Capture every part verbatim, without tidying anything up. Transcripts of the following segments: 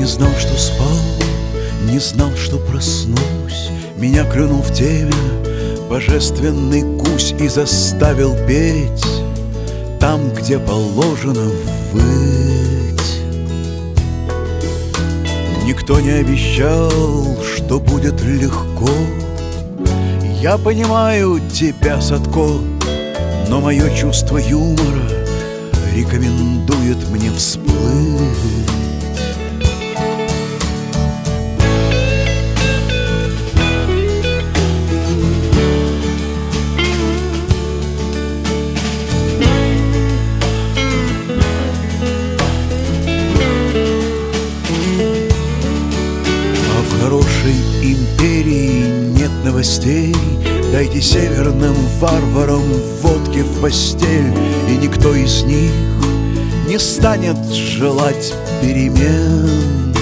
не знал, что спал, не знал, что проснусь. Меня клюнул в теме божественный гусь и заставил петь там, где положено выть. Никто не обещал, что будет легко. Я понимаю тебя, Садко, но мое чувство юмора рекомендует мне всплыть. Хорошей империи нет новостей. Дайте северным варварам водки в постель, и никто из них не станет желать перемен.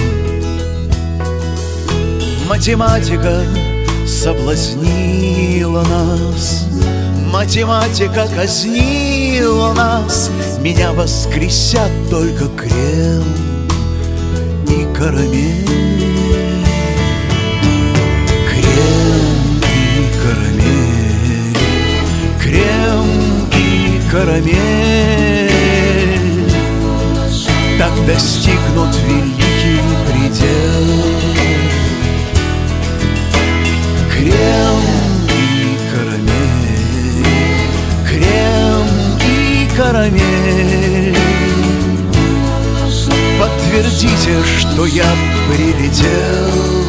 Математика соблазнила нас, математика казнила нас. Меня воскресят только крем и карамель. Крем и карамель так достигнут великий предел. Крем и карамель, крем и карамель. Подтвердите, что я прилетел.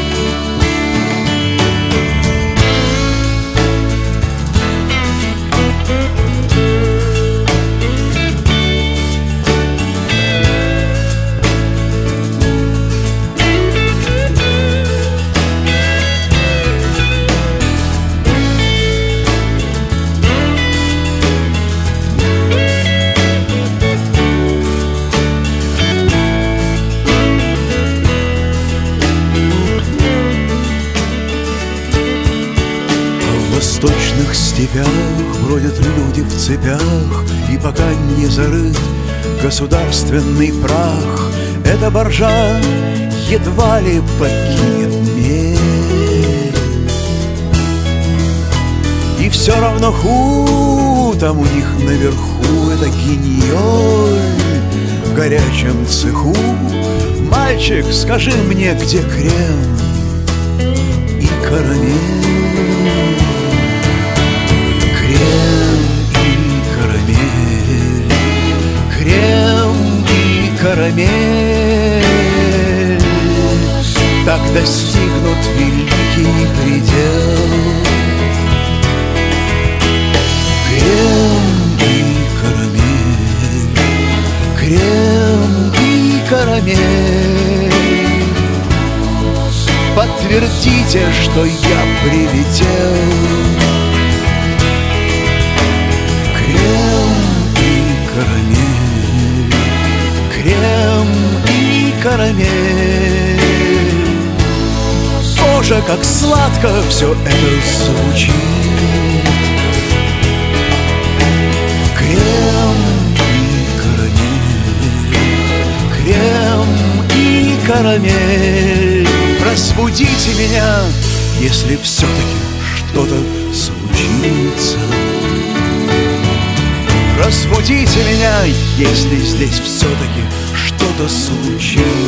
В восточных степях бродят люди в цепях, и пока не зарыт государственный прах, эта боржа едва ли покинет мель. И все равно ху, там у них наверху это гиньоль в горячем цеху. Мальчик, скажи мне, где крем и карамель? Крем и карамель, крем и карамель так достигнут великий предел. Крем и карамель, крем и карамель. Подтвердите, что я прилетел. Карамель, крем и карамель. Боже, как сладко все это звучит. Крем и карамель, крем и карамель. Разбудите меня, если все-таки что-то случится. Разбудите меня, если здесь все-таки что-то случится.